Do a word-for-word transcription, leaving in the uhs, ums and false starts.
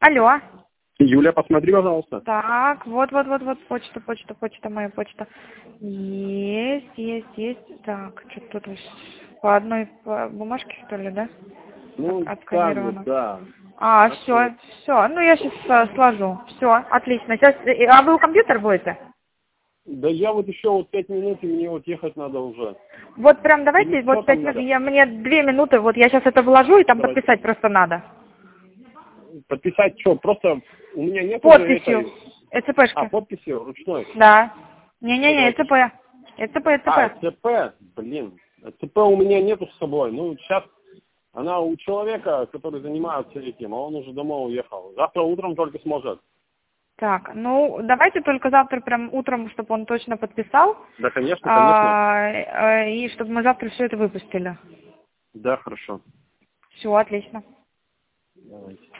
Алло. Юля, посмотри, пожалуйста. Так, вот, вот, вот, вот, почта, почта, почта, моя почта. Есть, есть, есть. Так, что-то тут по одной по бумажке, что ли, да? Ну, От- так вот, Отсканировано. да. А, Так все, что- все. Ну, я сейчас сложу. Все, отлично. Сейчас, а вы у компьютера будете? Да я вот еще вот пять минут, и мне вот ехать надо уже. Вот прям давайте, Или что вот пять там минут, надо? я, мне две минуты, вот я сейчас это вложу, и там Давайте. подписать просто надо. Подписать что? Просто у меня нет уже Подписью. этой... А, ЭЦПшки. подписи ручной. Да. Всё, Не-не-не, давайте. ЭЦП. ЭЦП, А, ЭЦП. ЦП, блин. ЦП у меня нету с собой. Ну, сейчас она у человека, который занимается этим, а он уже домой уехал. Завтра утром только сможет. Так, ну, давайте только завтра прям утром, чтобы он точно подписал. Да, конечно, конечно. А, э, и чтобы мы завтра все это выпустили. Да, хорошо. Все, отлично. Давайте.